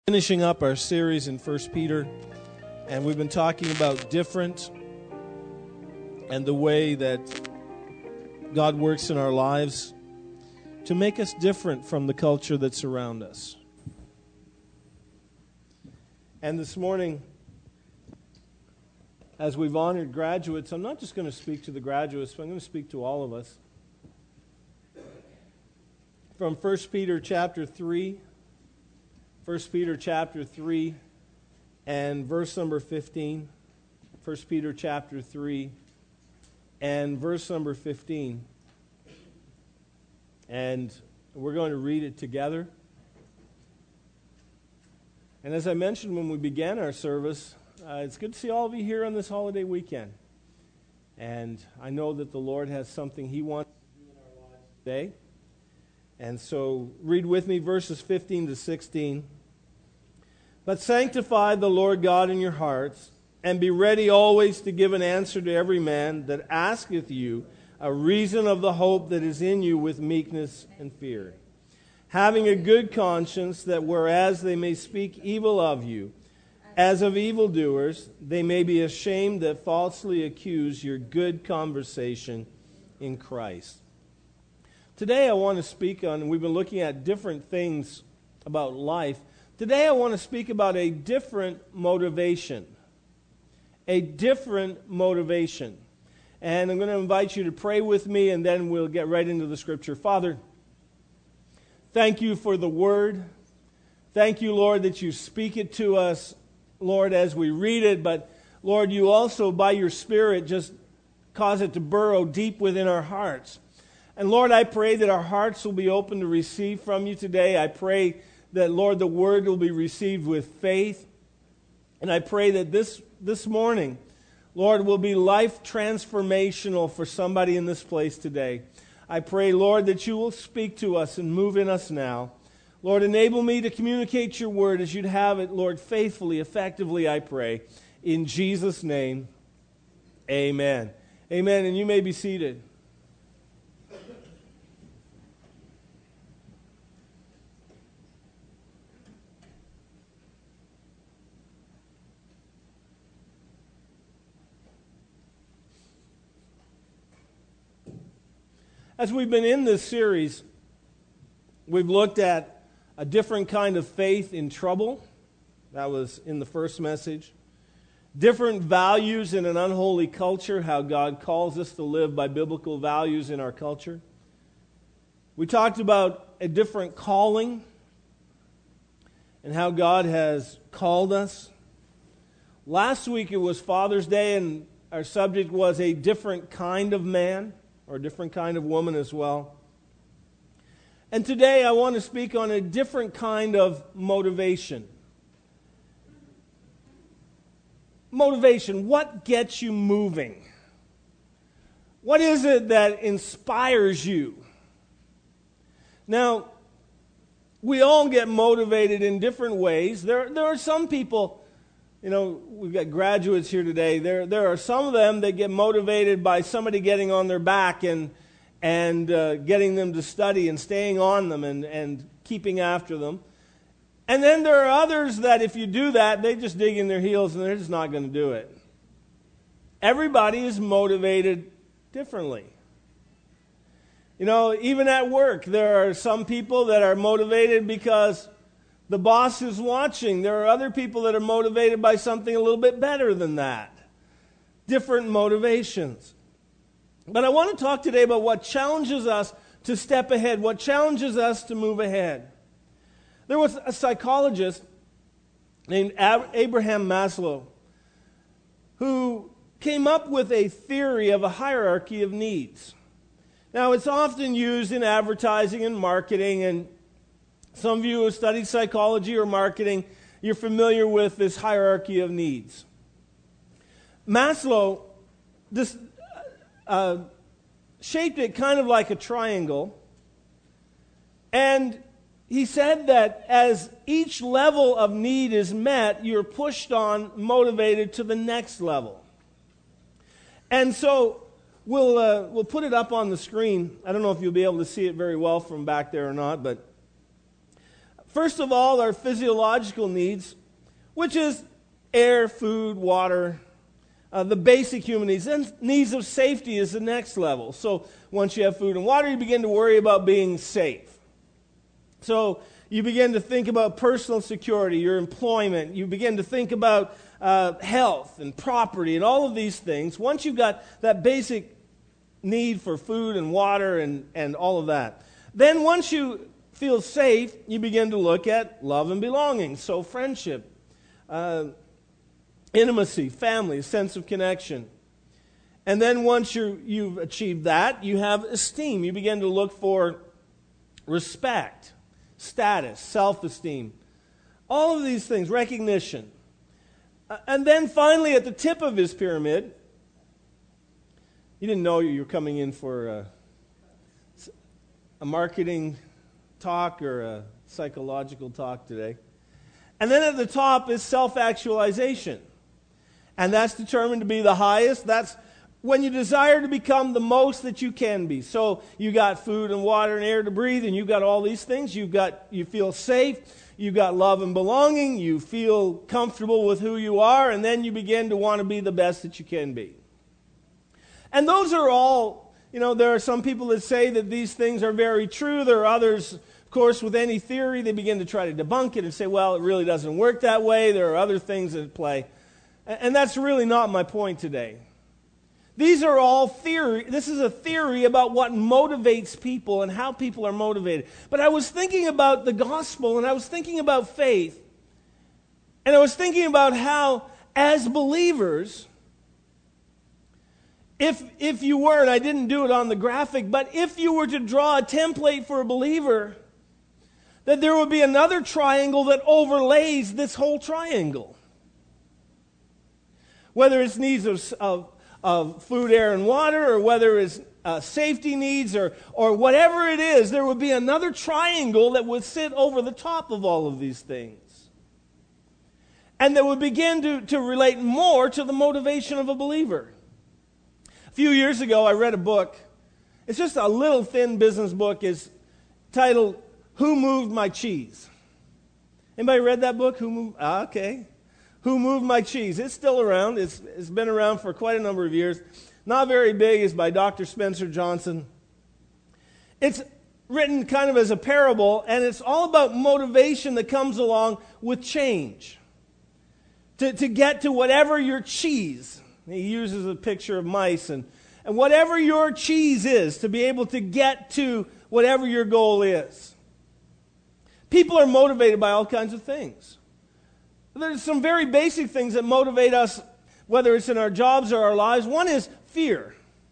Finishing up our series in 1 Peter, and we've been talking about different and the way that God works in our lives to make us different from the culture that's around us. And this morning, as we've honored graduates, I'm not just going to speak to the graduates, but I'm going to speak to all of us. From 1 Peter chapter 3, 1 Peter chapter 3 and verse number 15. 1 Peter chapter 3 and verse number 15. And we're going to read it together. And as I mentioned when we began our service, it's good to see all of you here on this holiday weekend. And I know that the Lord has something He wants to do in our lives today. And so read with me verses 15 to 16. But sanctify the Lord God in your hearts, and be ready always to give an answer to every man that asketh you a reason of the hope that is in you with meekness and fear, having a good conscience, that whereas they may speak evil of you, as of evildoers, they may be ashamed that falsely accuse your good conversation in Christ. Today I want to speak on, we've been looking at different things about life. Today I want to speak about a different motivation. A different motivation. And I'm going to invite you to pray with me, and then we'll get right into the Scripture. Father, thank you for the Word. Thank you, Lord, that you speak it to us, Lord, as we read it. But, Lord, you also, by your Spirit, just cause it to burrow deep within our hearts. And, Lord, I pray that our hearts will be open to receive from you today. I pray that, Lord, the Word will be received with faith. And I pray that this morning, Lord, will be life transformational for somebody in this place today. I pray, Lord, that you will speak to us and move in us now. Lord, enable me to communicate your Word as you'd have it, Lord, faithfully, effectively, I pray. In Jesus' name, amen. Amen. And you may be seated. As we've been in this series, we've looked at a different kind of faith in trouble. That was in the first message. Different values in an unholy culture, how God calls us to live by biblical values in our culture. We talked about a different calling and how God has called us. Last week it was Father's Day, and our subject was a different kind of man, or a different kind of woman as well. And today I want to speak on a different kind of motivation. Motivation, what gets you moving? What is it that inspires you? Now, we all get motivated in different ways. There are some people, you know, we've got graduates here today. There are some of them that get motivated by somebody getting on their back and getting them to study and staying on them and keeping after them. And then there are others that if you do that, they just dig in their heels and they're just not going to do it. Everybody is motivated differently. You know, even at work, there are some people that are motivated because the boss is watching. There are other people that are motivated by something a little bit better than that. Different motivations. But I want to talk today about what challenges us to step ahead, what challenges us to move ahead. There was a psychologist named Abraham Maslow who came up with a theory of a hierarchy of needs. Now, it's often used in advertising and marketing, and some of you who have studied psychology or marketing, you're familiar with this hierarchy of needs. Maslow shaped it kind of like a triangle, and he said that as each level of need is met, you're pushed on, motivated to the next level. And so we'll put it up on the screen. I don't know if you'll be able to see it very well from back there or not, but First of all, our physiological needs, which is air, food, water, the basic human needs. Then needs of safety is the next level. So once you have food and water, you begin to worry about being safe. So you begin to think about personal security, your employment. You begin to think about health and property and all of these things. Once you've got that basic need for food and water and all of that, then once you feel safe, you begin to look at love and belonging. So friendship, intimacy, family, a sense of connection. And then once you've achieved that, you have esteem. You begin to look for respect, status, self-esteem, all of these things, recognition. And then finally, at the tip of his pyramid, you didn't know you were coming in for a marketing talk or a psychological talk today. And then at the top is self-actualization. And that's determined to be the highest. That's when you desire to become the most that you can be. So you got food and water and air to breathe, and you got all these things. You feel safe. You got love and belonging. You feel comfortable with who you are, and then you begin to want to be the best that you can be. And those are all, there are some people that say that these things are very true. There are others, of course, with any theory, they begin to try to debunk it and say, well, it really doesn't work that way. There are other things at play. And that's really not my point today. These are all theory. This is a theory about what motivates people and how people are motivated. But I was thinking about the gospel, and I was thinking about faith. And I was thinking about how, as believers, if you were, and I didn't do it on the graphic, but if you were to draw a template for a believer, that there would be another triangle that overlays this whole triangle. Whether it's needs of food, air, and water, or whether it's safety needs, or whatever it is, there would be another triangle that would sit over the top of all of these things. And that would begin to relate more to the motivation of a believer. A few years ago, I read a book. It's just a little thin business book. It's titled, Who Moved My Cheese? Anybody read that book? Okay. Who Moved My Cheese? It's still around. It's been around for quite a number of years. Not very big. It's by Dr. Spencer Johnson. It's written kind of as a parable, and it's all about motivation that comes along with change. To get to whatever your cheese. He uses a picture of mice, and whatever your cheese is, to be able to get to whatever your goal is. People are motivated by all kinds of things. There's some very basic things that motivate us, whether it's in our jobs or our lives. One is fear.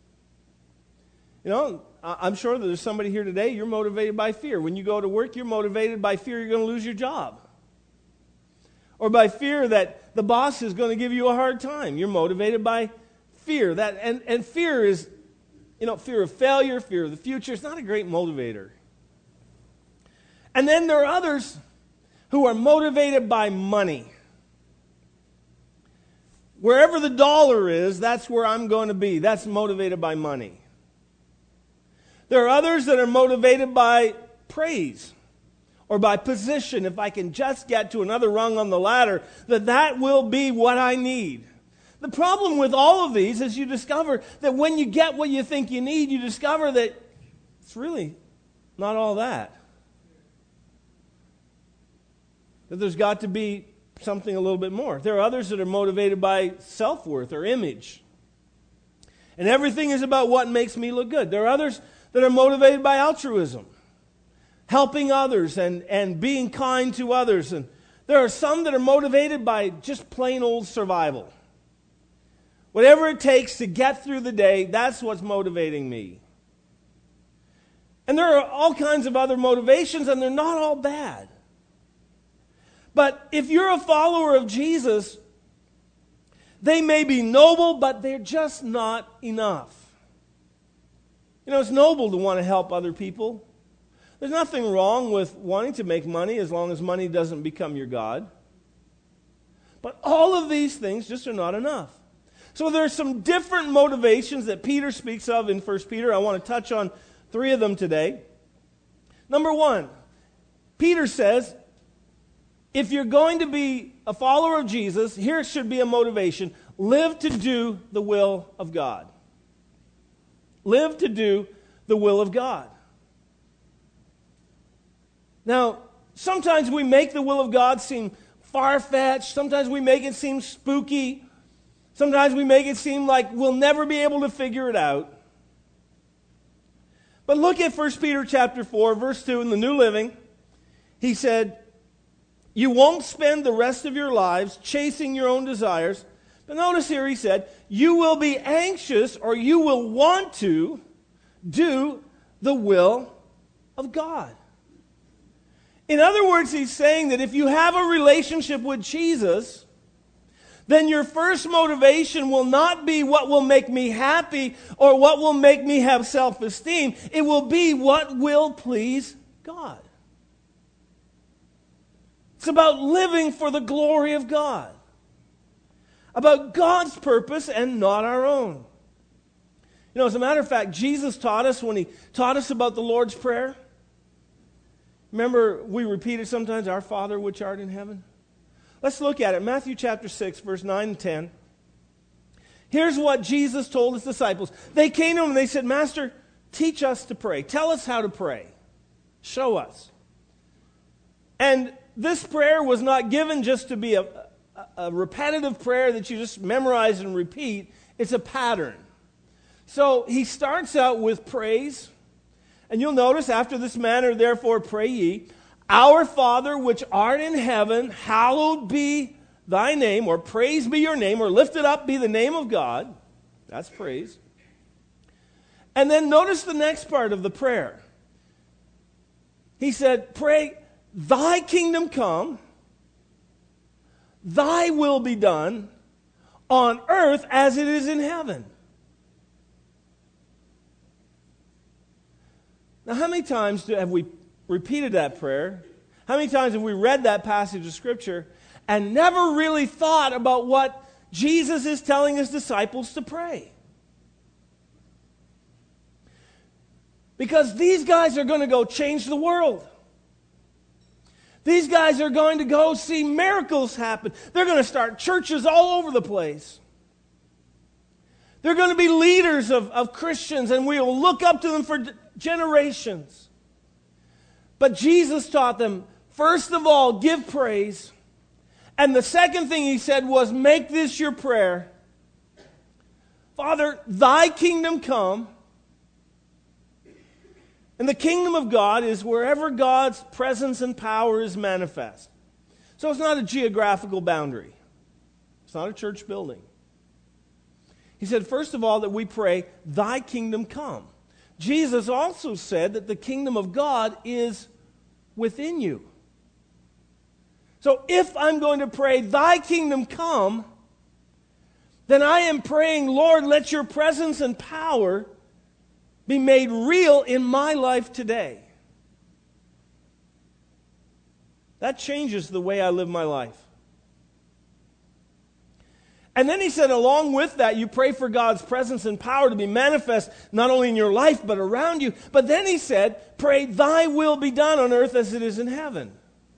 I'm sure that there's somebody here today, you're motivated by fear. When you go to work, you're motivated by fear you're going to lose your job. Or by fear that the boss is going to give you a hard time. You're motivated by fear. And fear is, fear of failure, fear of the future. It's not a great motivator. And then there are others who are motivated by money. Wherever the dollar is, that's where I'm going to be. That's motivated by money. There are others that are motivated by praise or by position. If I can just get to another rung on the ladder, that will be what I need. The problem with all of these is you discover that when you get what you think you need, you discover that it's really not all that. That there's got to be something a little bit more. There are others that are motivated by self-worth or image. And everything is about what makes me look good. There are others that are motivated by altruism, helping others and being kind to others. And there are some that are motivated by just plain old survival. Whatever it takes to get through the day, that's what's motivating me. And there are all kinds of other motivations, and they're not all bad. But if you're a follower of Jesus, they may be noble, but they're just not enough. It's noble to want to help other people. There's nothing wrong with wanting to make money as long as money doesn't become your God. But all of these things just are not enough. So there are some different motivations that Peter speaks of in 1 Peter. I want to touch on 3 of them today. Number 1, Peter says, if you're going to be a follower of Jesus, here should be a motivation. Live to do the will of God. Live to do the will of God. Now, sometimes we make the will of God seem far-fetched. Sometimes we make it seem spooky. Sometimes we make it seem like we'll never be able to figure it out. But look at 1 Peter chapter 4, verse 2 in the New Living. He said, you won't spend the rest of your lives chasing your own desires. But notice here he said, you will be anxious or you will want to do the will of God. In other words, he's saying that if you have a relationship with Jesus, then your first motivation will not be what will make me happy or what will make me have self-esteem. It will be what will please God. It's about living for the glory of God. About God's purpose and not our own. You know, as a matter of fact, Jesus taught us when he taught us about the Lord's Prayer. Remember, we repeat it sometimes, our Father which art in heaven. Let's look at it. Matthew chapter 6, verse 9 and 10. Here's what Jesus told his disciples. They came to him and they said, Master, teach us to pray. Tell us how to pray. Show us. And this prayer was not given just to be a repetitive prayer that you just memorize and repeat. It's a pattern. So he starts out with praise. And you'll notice, after this manner, therefore, pray ye, Our Father which art in heaven, hallowed be thy name, or praise be your name, or lifted up be the name of God. That's praise. And then notice the next part of the prayer. He said, pray, thy kingdom come, thy will be done on earth as it is in heaven. Now, how many times have we repeated that prayer? How many times have we read that passage of Scripture and never really thought about what Jesus is telling his disciples to pray? Because these guys are going to go change the world. These guys are going to go see miracles happen. They're going to start churches all over the place. They're going to be leaders of Christians, and we will look up to them for generations. But Jesus taught them, first of all, give praise. And the second thing he said was, make this your prayer. Father, thy kingdom come. And the kingdom of God is wherever God's presence and power is manifest. So it's not a geographical boundary. It's not a church building. He said, first of all, that we pray, thy kingdom come. Jesus also said that the kingdom of God is within you. So if I'm going to pray, thy kingdom come, then I am praying, Lord, let your presence and power be made real in my life today. That changes the way I live my life. And then he said, along with that, you pray for God's presence and power to be manifest not only in your life but around you. But then he said, pray, thy will be done on earth as it is in heaven.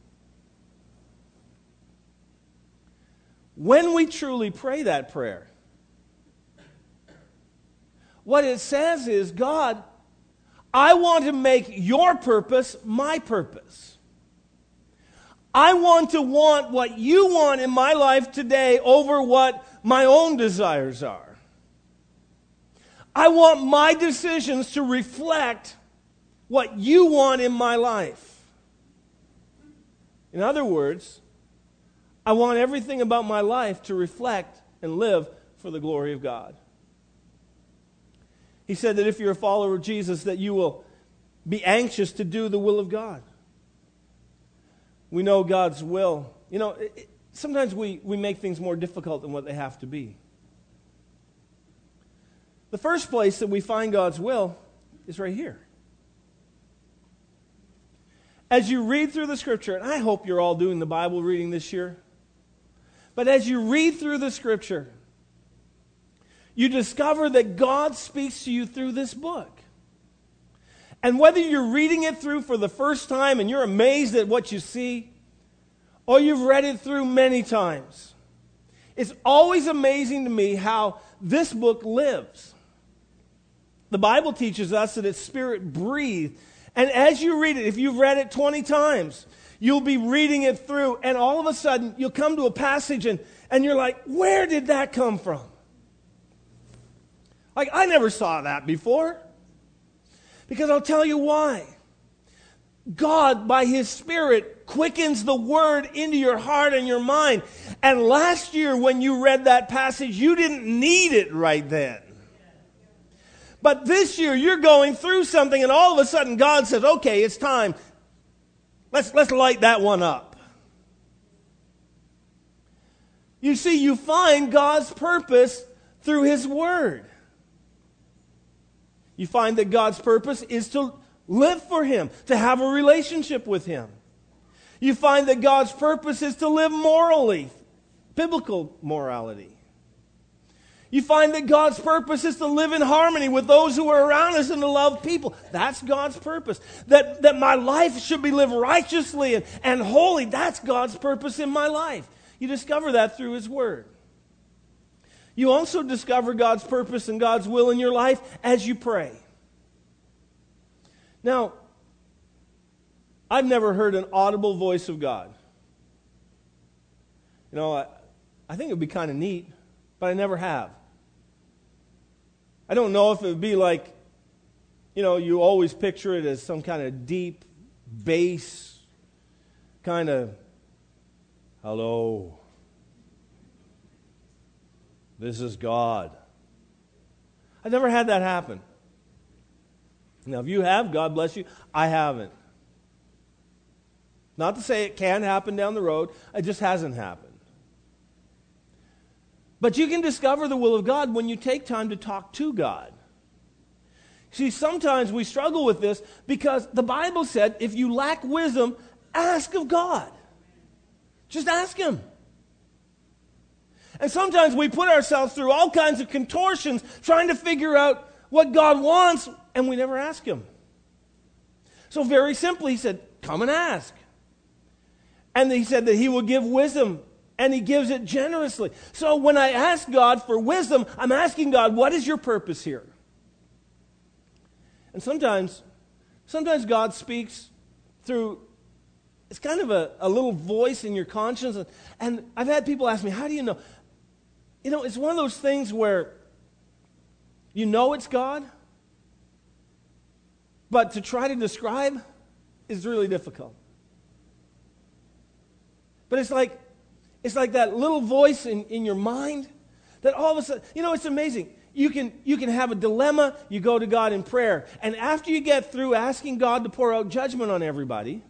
When we truly pray that prayer, what it says is, God, I want to make your purpose my purpose. I want to want what you want in my life today over what my own desires are. I want my decisions to reflect what you want in my life. In other words, I want everything about my life to reflect and live for the glory of God. He said that if you're a follower of Jesus, that you will be anxious to do the will of God. We know God's will. You know, sometimes we make things more difficult than what they have to be. The first place that we find God's will is right here. As you read through the Scripture, and I hope you're all doing the Bible reading this year, but as you read through the Scripture, you discover that God speaks to you through this book. And whether you're reading it through for the first time and you're amazed at what you see, or you've read it through many times. It's always amazing to me how this book lives. The Bible teaches us that it's Spirit-breathed. And as you read it, if you've read it 20 times, you'll be reading it through, and all of a sudden, you'll come to a passage, and you're like, where did that come from? Like, I never saw that before. Because I'll tell you why. God, by His Spirit, quickens the Word into your heart and your mind. And last year, when you read that passage, you didn't need it right then. But this year, you're going through something, and all of a sudden, God says, okay, it's time. Let's light that one up. You see, you find God's purpose through His Word. You find that God's purpose is to live for Him, to have a relationship with Him. You find that God's purpose is to live morally, biblical morality. You find that God's purpose is to live in harmony with those who are around us and to love people. That's God's purpose. That my life should be lived righteously and holy. That's God's purpose in my life. You discover that through His Word. You also discover God's purpose and God's will in your life as you pray. Now, I've never heard an audible voice of God. You know, I think it would be kind of neat, but I never have. I don't know if it would be like, you know, you always picture it as some kind of deep bass kind of, hello, this is God. I've never had that happen. Now, if you have, God bless you. I haven't. Not to say it can't happen down the road. It just hasn't happened. But you can discover the will of God when you take time to talk to God. See, sometimes we struggle with this because the Bible said, if you lack wisdom, ask of God. Just ask Him. And sometimes we put ourselves through all kinds of contortions trying to figure out what God wants, and we never ask Him. So very simply, He said, come and ask. And He said that He will give wisdom, and He gives it generously. So when I ask God for wisdom, I'm asking God, what is your purpose here? And sometimes God speaks through, it's kind of a little voice in your conscience. And I've had people ask me, how do you know? You know, it's one of those things where you know it's God, but to try to describe is really difficult. But it's like that little voice in your mind that all of a sudden, you know, it's amazing. You can have a dilemma, you go to God in prayer, and after you get through asking God to pour out judgment on everybody,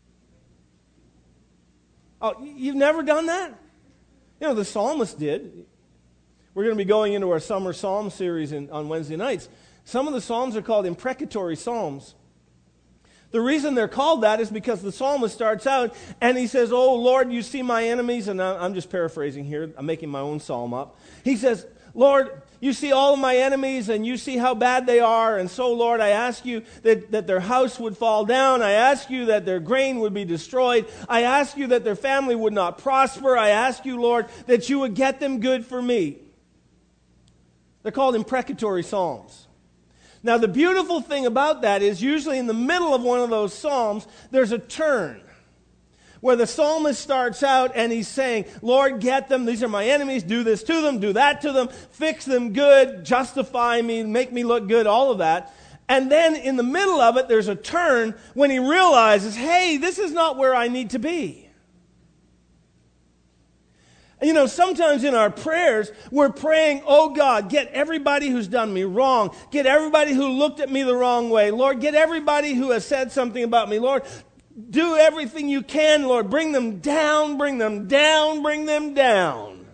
oh, you've never done that? You know, the psalmist did. We're going to be going into our summer psalm series on Wednesday nights. Some of the psalms are called imprecatory psalms. The reason they're called that is because the psalmist starts out and he says, oh, Lord, you see my enemies. And I'm just paraphrasing here. I'm making my own psalm up. He says, Lord, you see all of my enemies and you see how bad they are. And so, Lord, I ask you that their house would fall down. I ask you that their grain would be destroyed. I ask you that their family would not prosper. I ask you, Lord, that you would get them good for me. They're called imprecatory psalms. Now, the beautiful thing about that is usually in the middle of one of those psalms, there's a turn where the psalmist starts out and he's saying, Lord, get them. These are my enemies. Do this to them. Do that to them. Fix them good. Justify me. Make me look good. All of that. And then in the middle of it, there's a turn when he realizes, hey, this is not where I need to be. You know, sometimes in our prayers, we're praying, oh God, get everybody who's done me wrong. Get everybody who looked at me the wrong way. Lord, get everybody who has said something about me. Lord, do everything you can, Lord. Bring them down, bring them down, bring them down.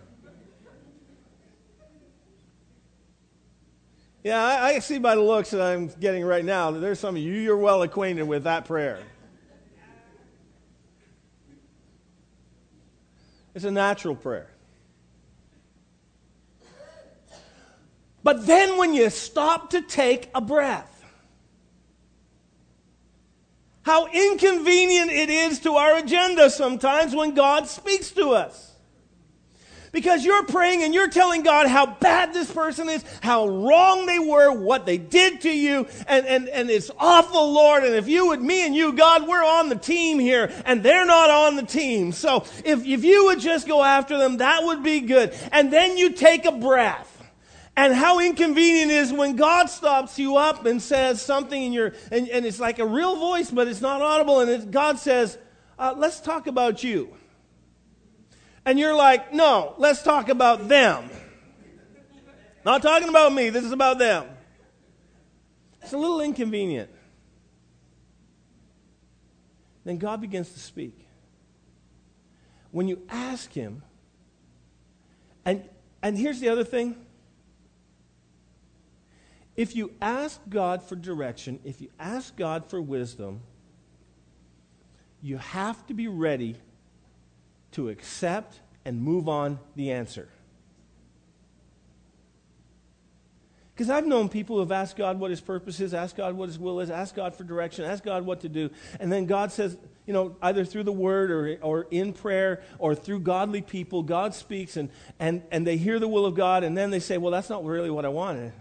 Yeah, I see by the looks that I'm getting right now that there's some of you, you're well acquainted with that prayer. It's a natural prayer. But then when you stop to take a breath, how inconvenient it is to our agenda sometimes when God speaks to us. Because you're praying and you're telling God how bad this person is, how wrong they were, what they did to you, and it's awful, Lord. And if you would, me and you, God, we're on the team here, and they're not on the team. So if you would just go after them, that would be good. And then you take a breath. And how inconvenient it is when God stops you up and says something in your, and it's like a real voice, but it's not audible, and God says, let's talk about you. And you're like, no, let's talk about them. Not talking about me, this is about them. It's a little inconvenient. Then God begins to speak. When you ask Him, and here's the other thing. If you ask God for direction, if you ask God for wisdom, you have to be ready to accept and move on the answer. Because I've known people who have asked God what His purpose is, asked God what His will is, asked God for direction, asked God what to do, and then God says, either through the Word or in prayer or through godly people, God speaks and they hear the will of God, and then they say, well, that's not really what I wanted.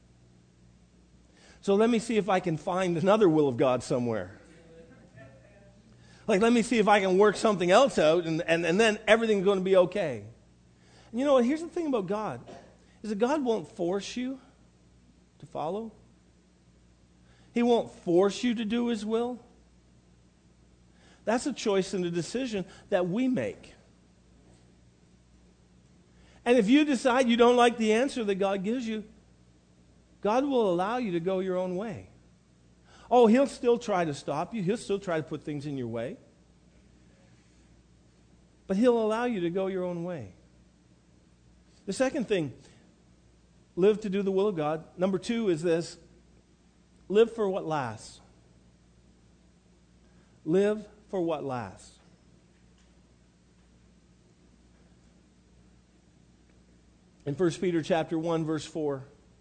So let me see if I can find another will of God somewhere. Like, let me see if I can work something else out, and then everything's going to be okay. And you know what? Here's the thing about God, is that God won't force you to follow. He won't force you to do His will. That's a choice and a decision that we make. And if you decide you don't like the answer that God gives you, God will allow you to go your own way. Oh, He'll still try to stop you. He'll still try to put things in your way. But He'll allow you to go your own way. The second thing, live to do the will of God. Number 2 is this: live for what lasts. Live for what lasts. In 1 Peter chapter 1, verse 4,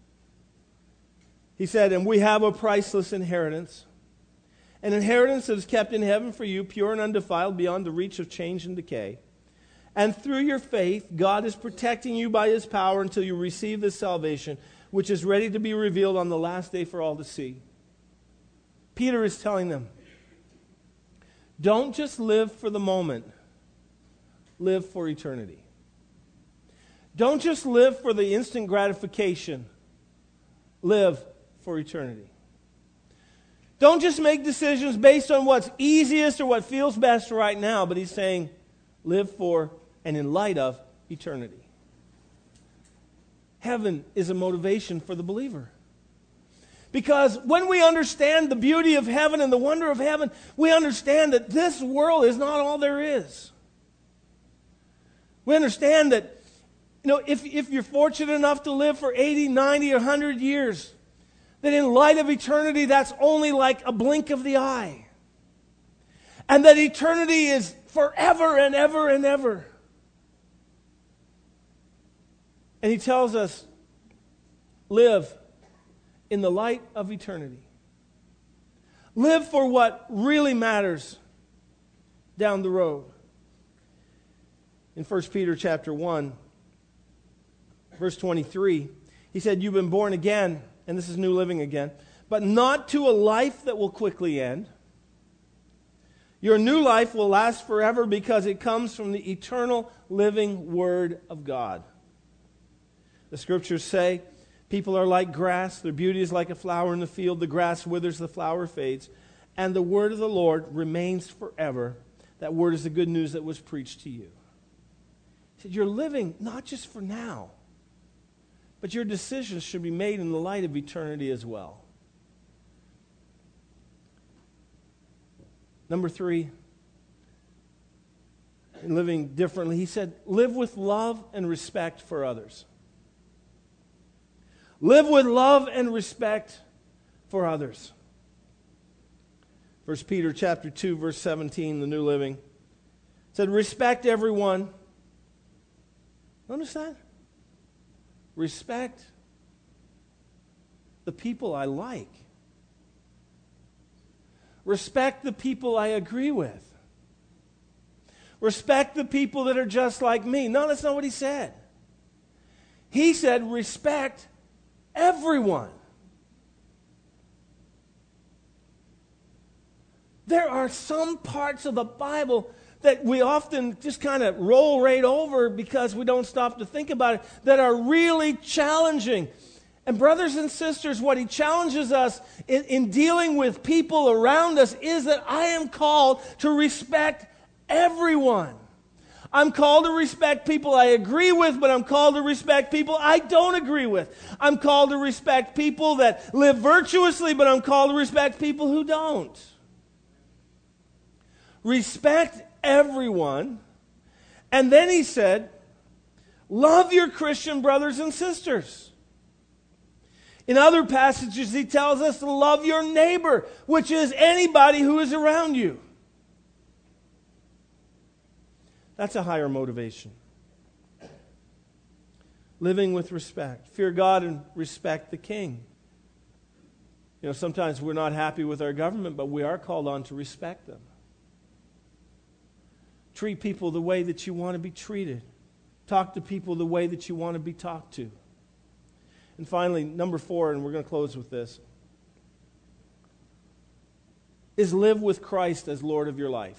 he said, and we have a priceless inheritance, an inheritance that is kept in heaven for you, pure and undefiled, beyond the reach of change and decay. And through your faith, God is protecting you by His power until you receive this salvation, which is ready to be revealed on the last day for all to see. Peter is telling them, don't just live for the moment, live for eternity. Don't just live for the instant gratification, live for eternity. Don't just make decisions based on what's easiest or what feels best right now, but he's saying, live for and in light of eternity. Heaven is a motivation for the believer. Because when we understand the beauty of heaven and the wonder of heaven, we understand that this world is not all there is. We understand that, if you're fortunate enough to live for 80, 90, or 100 years, that in light of eternity, that's only like a blink of the eye. And that eternity is forever and ever and ever. And he tells us, live in the light of eternity. Live for what really matters down the road. In 1 Peter chapter 1, verse 23, he said, you've been born again, and this is New Living again, but not to a life that will quickly end. Your new life will last forever because it comes from the eternal living Word of God. The Scriptures say, people are like grass, their beauty is like a flower in the field, the grass withers, the flower fades, and the Word of the Lord remains forever. That Word is the good news that was preached to you. He said, you're living not just for now, but your decisions should be made in the light of eternity as well. Number 3, in living differently, he said, live with love and respect for others. Live with love and respect for others. 1 Peter chapter 2, verse 17, the New Living, said, respect everyone. Notice that? Respect the people I like. respect the people I agree with. Respect the people that are just like me. No, that's not what he said. He said, respect everyone. There are some parts of the Bible that we often just kind of roll right over because we don't stop to think about it, that are really challenging. And brothers and sisters, what he challenges us in dealing with people around us is that I am called to respect everyone. I'm called to respect people I agree with, but I'm called to respect people I don't agree with. I'm called to respect people that live virtuously, but I'm called to respect people who don't. Respect everyone. And then he said, love your Christian brothers and sisters. In other passages, he tells us to love your neighbor, which is anybody who is around you. That's a higher motivation. Living with respect. Fear God and respect the king. You know, sometimes we're not happy with our government, but we are called on to respect them. Treat people the way that you want to be treated. Talk to people the way that you want to be talked to. And finally, number 4, and we're going to close with this, is live with Christ as Lord of your life.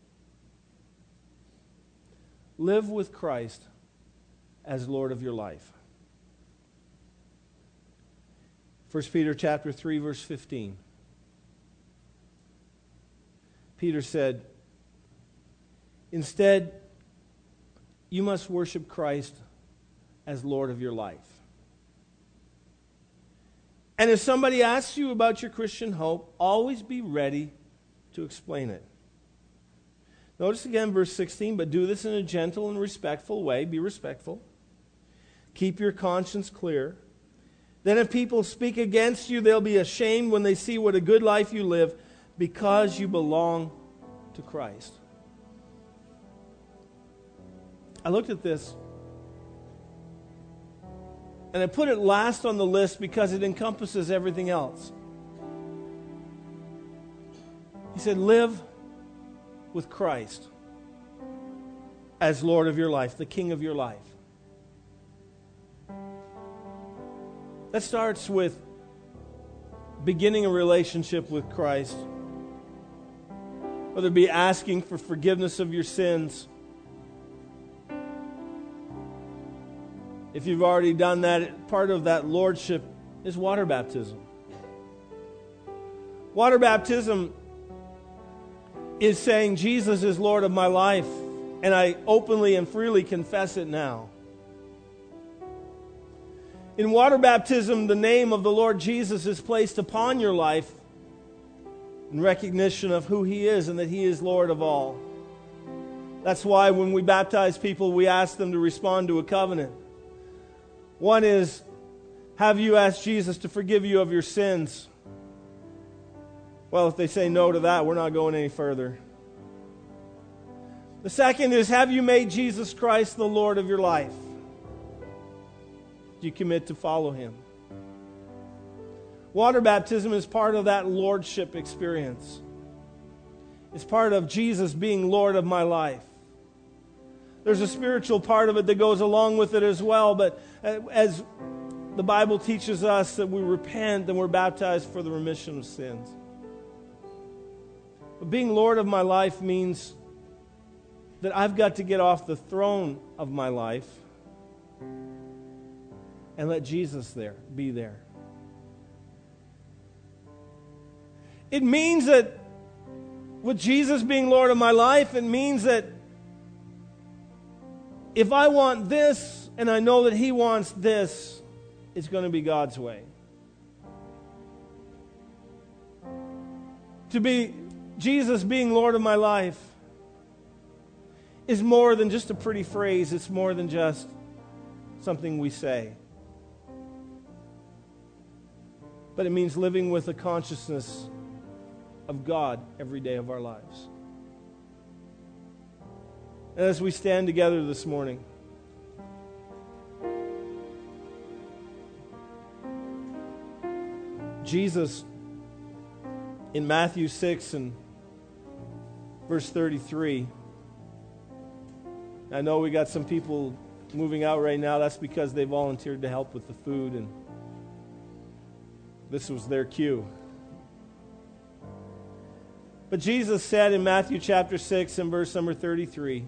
Live with Christ as Lord of your life. 1 Peter chapter 3, verse 15. Peter said, instead, you must worship Christ as Lord of your life. And if somebody asks you about your Christian hope, always be ready to explain it. Notice again verse 16, but do this in a gentle and respectful way. Be respectful. Keep your conscience clear. Then if people speak against you, they'll be ashamed when they see what a good life you live because you belong to Christ. I looked at this and I put it last on the list because it encompasses everything else. He said, live with Christ as Lord of your life, the King of your life. That starts with beginning a relationship with Christ. Whether it be asking for forgiveness of your sins. If you've already done that, part of that lordship is water baptism. Water baptism is saying Jesus is Lord of my life, and I openly and freely confess it now. In water baptism, the name of the Lord Jesus is placed upon your life in recognition of who He is and that He is Lord of all. That's why when we baptize people, we ask them to respond to a covenant. One is, have you asked Jesus to forgive you of your sins? Well, if they say no to that, we're not going any further. The second is, have you made Jesus Christ the Lord of your life? Do you commit to follow Him? Water baptism is part of that lordship experience. It's part of Jesus being Lord of my life. There's a spiritual part of it that goes along with it as well, but as the Bible teaches us that we repent and we're baptized for the remission of sins. But being Lord of my life means that I've got to get off the throne of my life and let Jesus be there. It means that with Jesus being Lord of my life, it means that if I want this and I know that He wants this, it's going to be God's way. To be Jesus being Lord of my life is more than just a pretty phrase. It's more than just something we say. But it means living with a consciousness of God every day of our lives. And as we stand together this morning, Jesus In Matthew 6 and verse 33, I know we got some people moving out right now. That's because they volunteered to help with the food, and this was their cue. But Jesus said in Matthew chapter 6 and verse number 33,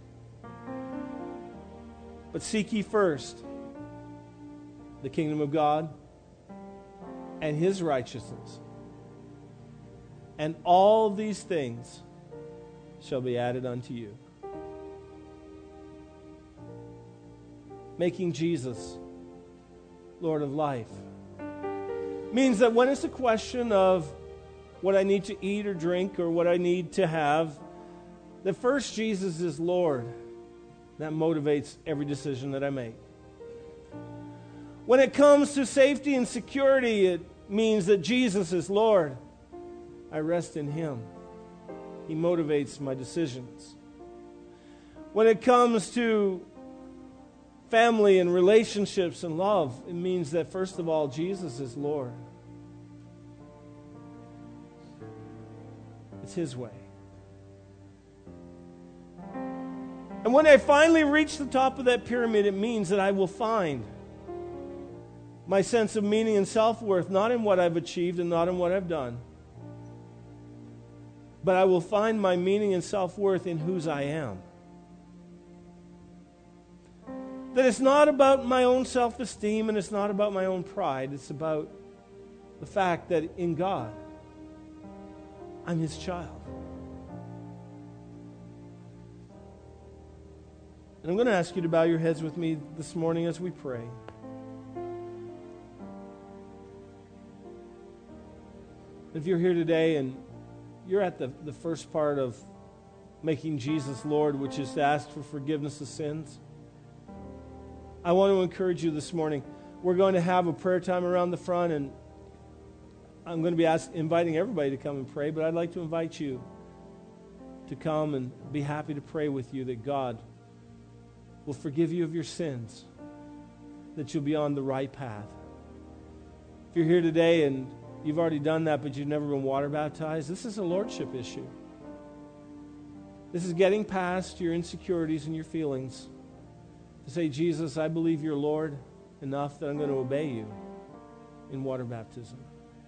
"But seek ye first the kingdom of God and His righteousness, and all these things shall be added unto you." Making Jesus Lord of life means that when it's a question of what I need to eat or drink or what I need to have, that first Jesus is Lord. That motivates every decision that I make. When it comes to safety and security, it means that Jesus is Lord. I rest in Him. He motivates my decisions. When it comes to family and relationships and love, it means that first of all, Jesus is Lord. It's His way. And when I finally reach the top of that pyramid, it means that I will find my sense of meaning and self-worth not in what I've achieved and not in what I've done, but I will find my meaning and self-worth in whose I am. That it's not about my own self-esteem and it's not about my own pride. It's about the fact that in God, I'm His child. And I'm going to ask you to bow your heads with me this morning as we pray. If you're here today and you're at the first part of making Jesus Lord, which is to ask for forgiveness of sins, I want to encourage you this morning. We're going to have a prayer time around the front, and I'm going to be inviting everybody to come and pray, but I'd like to invite you to come and be happy to pray with you that God will forgive you of your sins, that you'll be on the right path. If you're here today and you've already done that, but you've never been water baptized, this is a lordship issue. This is getting past your insecurities and your feelings to say, Jesus, I believe you're Lord enough that I'm going to obey you in water baptism.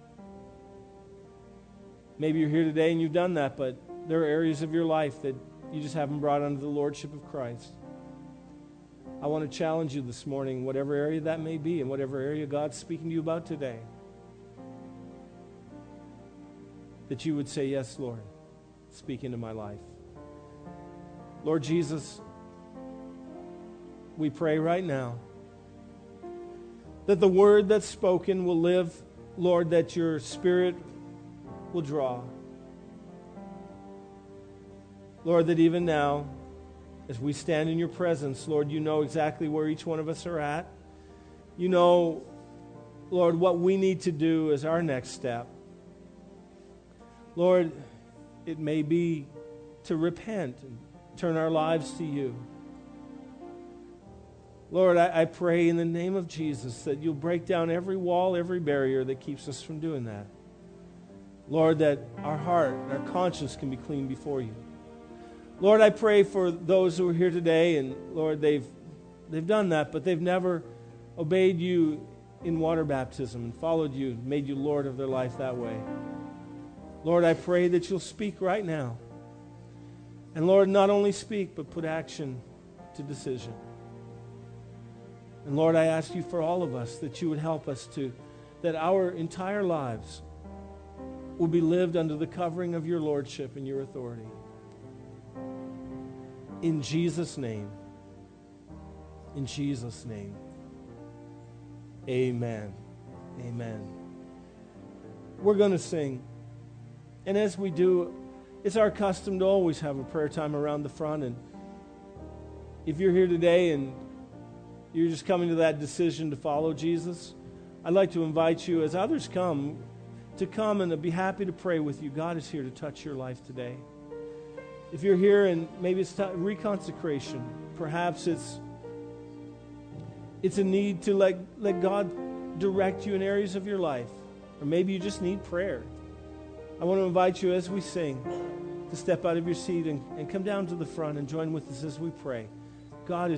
Maybe you're here today and you've done that, but there are areas of your life that you just haven't brought under the lordship of Christ. I want to challenge you this morning, whatever area that may be and whatever area God's speaking to you about today, that you would say, yes, Lord, speak into my life. Lord Jesus, we pray right now that the word that's spoken will live, Lord, that your Spirit will draw. Lord, that even now, as we stand in your presence, Lord, you know exactly where each one of us are at. You know, Lord, what we need to do as our next step. Lord, it may be to repent and turn our lives to you. Lord, I pray in the name of Jesus that you'll break down every wall, every barrier that keeps us from doing that. Lord, that our heart and our conscience can be clean before you. Lord, I pray for those who are here today, and Lord, they've done that, but they've never obeyed you in water baptism and followed you, made you Lord of their life that way. Lord, I pray that you'll speak right now. And Lord, not only speak, but put action to decision. And Lord, I ask you for all of us that you would help us that our entire lives will be lived under the covering of your lordship and your authority. In Jesus' name. In Jesus' name. Amen. Amen. We're going to sing. And as we do, it's our custom to always have a prayer time around the front. And if you're here today and you're just coming to that decision to follow Jesus, I'd like to invite you, as others come, to come and to be happy to pray with you. God is here to touch your life today. If you're here and maybe it's reconsecration, perhaps it's a need to let God direct you in areas of your life, or maybe you just need prayer. I want to invite you as we sing to step out of your seat and come down to the front and join with us as we pray. God is